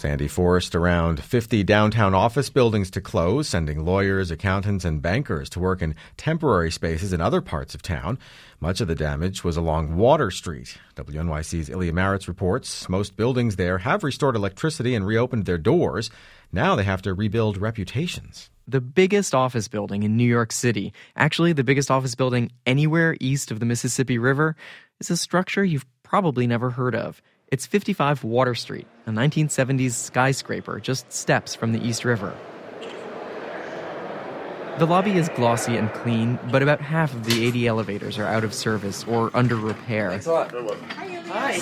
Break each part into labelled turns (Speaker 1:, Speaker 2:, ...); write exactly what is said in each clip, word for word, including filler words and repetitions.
Speaker 1: Sandy forced around fifty downtown office buildings to close, sending lawyers, accountants, and bankers to work in temporary spaces in other parts of town. Much of the damage was along Water Street. W N Y C's Ilya Maritz reports most buildings there have restored electricity and reopened their doors. Now they have to rebuild reputations.
Speaker 2: The biggest office building in New York City, actually the biggest office building anywhere east of the Mississippi River, is a structure you've probably never heard of. It's fifty-five Water Street, a nineteen seventies skyscraper just steps from the East River. The lobby is glossy and clean, but about half of the eighty elevators are out of service or under repair.
Speaker 3: Thanks a lot. Hi.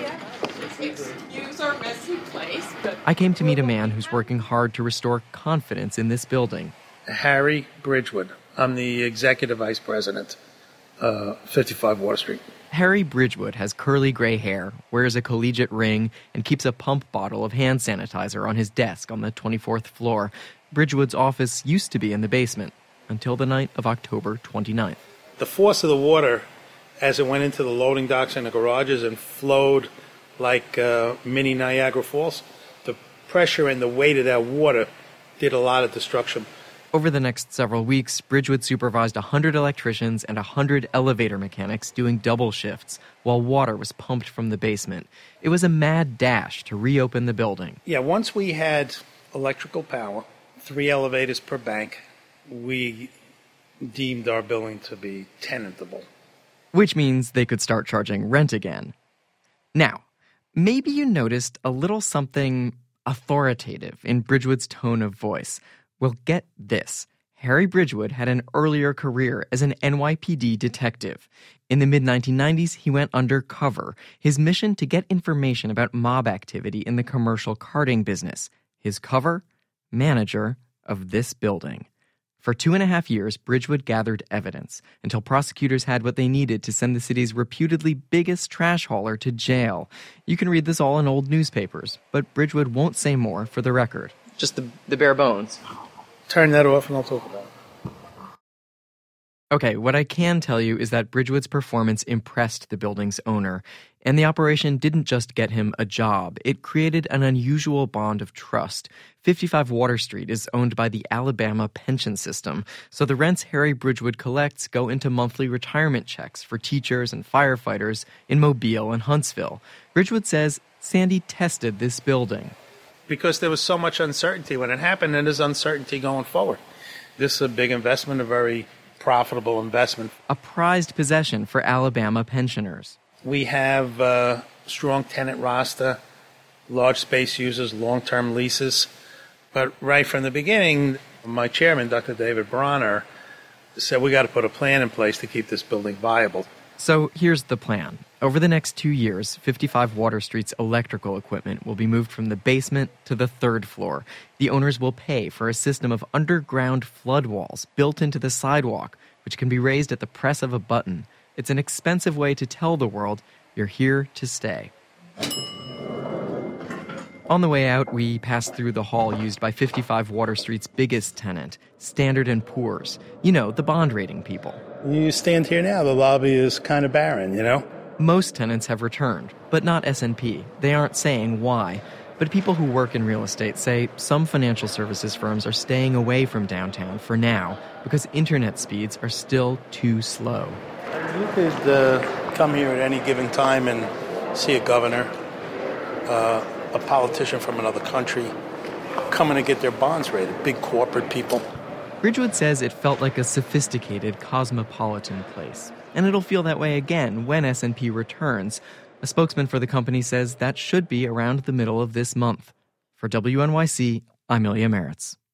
Speaker 3: Excuse our messy place, but...
Speaker 2: I came to meet a man who's working hard to restore confidence in this building.
Speaker 4: Harry Bridgewood. I'm the executive vice president, uh, fifty-five Water Street.
Speaker 2: Harry Bridgewood has curly gray hair, wears a collegiate ring, and keeps a pump bottle of hand sanitizer on his desk on the twenty-fourth floor. Bridgewood's office used to be in the basement until the night of October twenty-ninth.
Speaker 4: The force of the water as it went into the loading docks and the garages and flowed like uh, mini Niagara Falls, the pressure and the weight of that water did a lot of destruction.
Speaker 2: Over the next several weeks, Bridgewood supervised one hundred electricians and one hundred elevator mechanics doing double shifts while water was pumped from the basement. It was a mad dash to reopen the building.
Speaker 4: Yeah, once we had electrical power, three elevators per bank, we deemed our building to be tenantable.
Speaker 2: Which means they could start charging rent again. Now, maybe you noticed a little something authoritative in Bridgewood's tone of voice. Well, get this. Harry Bridgewood had an earlier career as an N Y P D detective. In the mid nineteen nineties, he went undercover, his mission to get information about mob activity in the commercial carting business. His cover? Manager of this building. For two and a half years, Bridgewood gathered evidence until prosecutors had what they needed to send the city's reputedly biggest trash hauler to jail. You can read this all in old newspapers, but Bridgewood won't say more for the record. Just the, the bare bones.
Speaker 4: Turn that off and I'll talk about it.
Speaker 2: Okay, what I can tell you is that Bridgewood's performance impressed the building's owner, and the operation didn't just get him a job. It created an unusual bond of trust. fifty-five Water Street is owned by the Alabama pension system, so the rents Harry Bridgewood collects go into monthly retirement checks for teachers and firefighters in Mobile and Huntsville. Bridgewood says Sandy tested this building.
Speaker 4: Because there was so much uncertainty when it happened, and there's uncertainty going forward. This is a big investment, a very profitable investment.
Speaker 2: A prized possession for Alabama pensioners.
Speaker 4: We have a strong tenant roster, large space users, long-term leases. But right from the beginning, my chairman, Doctor David Bronner, said we got to put a plan in place to keep this building viable.
Speaker 2: So here's the plan. Over the next two years, fifty-five Water Street's electrical equipment will be moved from the basement to the third floor. The owners will pay for a system of underground flood walls built into the sidewalk, which can be raised at the press of a button. It's an expensive way to tell the world you're here to stay. On the way out, we passed through the hall used by fifty-five Water Street's biggest tenant, Standard and Poor's. You know, the bond rating people.
Speaker 4: You stand here now, the lobby is kind of barren, you know?
Speaker 2: Most tenants have returned, but not S and P. They aren't saying why. But people who work in real estate say some financial services firms are staying away from downtown for now because internet speeds are still too slow.
Speaker 4: You could uh, come here at any given time and see a governor, uh, a politician from another country, coming to get their bonds rated, big corporate people.
Speaker 2: Bridgewood says it felt like a sophisticated, cosmopolitan place. And it'll feel that way again when S and P returns. A spokesman for the company says that should be around the middle of this month. For W N Y C, I'm Ilya Maritz.